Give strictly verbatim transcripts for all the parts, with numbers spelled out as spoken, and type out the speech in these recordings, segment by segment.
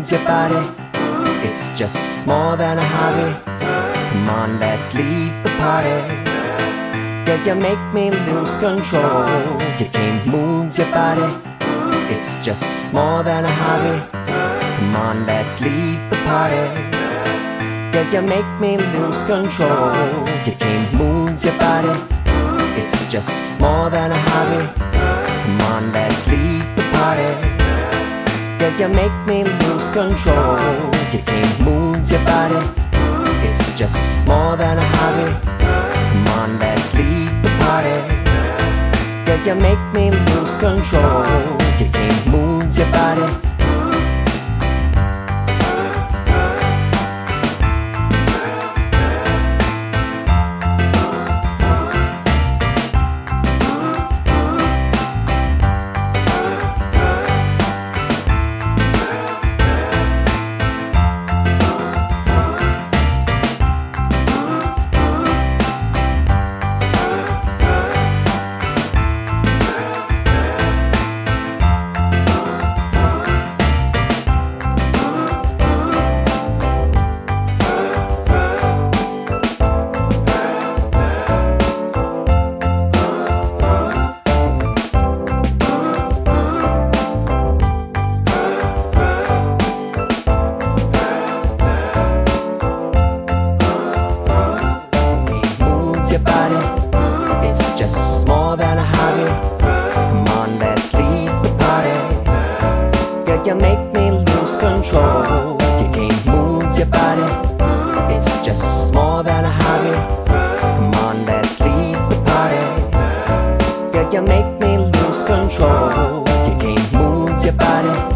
move your body. It's just more than a hobby. Come on, let's leave the party. Girl, you make me lose control. You can't move your body. It's just more than a hobby. Come on, let's leave the party. Girl, you make me lose control. You can't move your body. It's just more than a hobby. Come on, let's leave the party. Girl, you make me lose control. You can't move your body. It's just more than a hobby. Come on, let's leave the party. Girl, you make me lose control. You can't move your body. Just more than a hobby. Come on, let's leave the party. Girl, you make me lose control. You can't move your body. It's just more than a hobby. Come on, let's leave the party. Girl, you make me lose control. You can't move your body.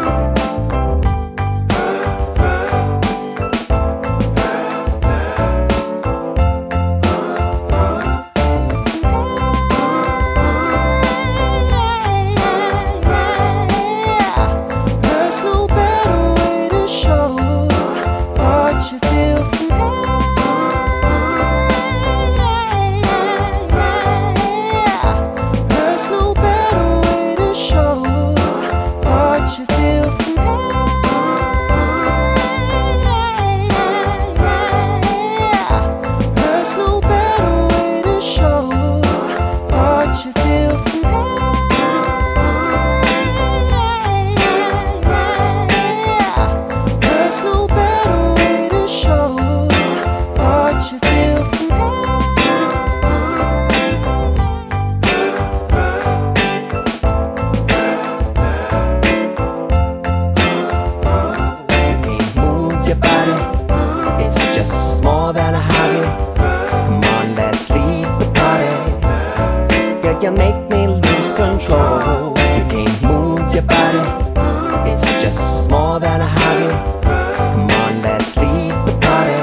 More than a hobby. Come on, let's leave the party. Girl, you make me lose control. You can't move your body. It's just more than a hobby. Come on, let's leave the party.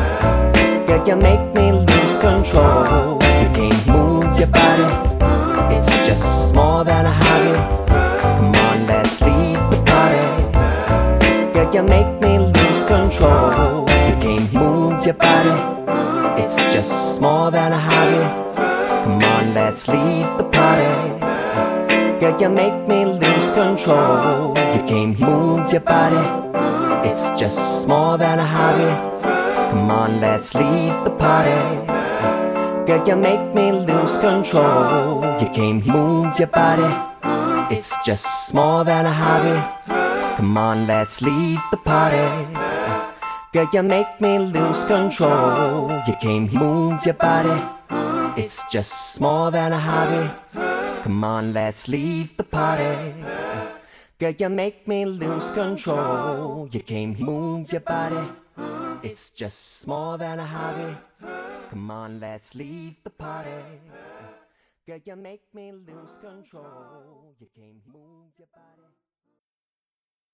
Girl, you make me lose control. You can't move your body. It's just more than a hobby. Come on, let's leave the party. Girl, you make me lose control. You can't move your body. It's just more than a hobby. Come on, let's leave the party. Girl, you make me lose control. You can't move your body. It's just more than a hobby. Come on, let's leave the party. Girl, you make me lose control. You can't move your body. It's just more than a hobby. Come on, let's leave the party. Girl, you make me lose control. You can't move your body. It's just more than a hobby. Come on, let's leave the party. Girl, you make me lose control. You can't move your body. It's just more than a hobby. Come on, let's leave the party. Girl, you make me lose control. You can't move your body.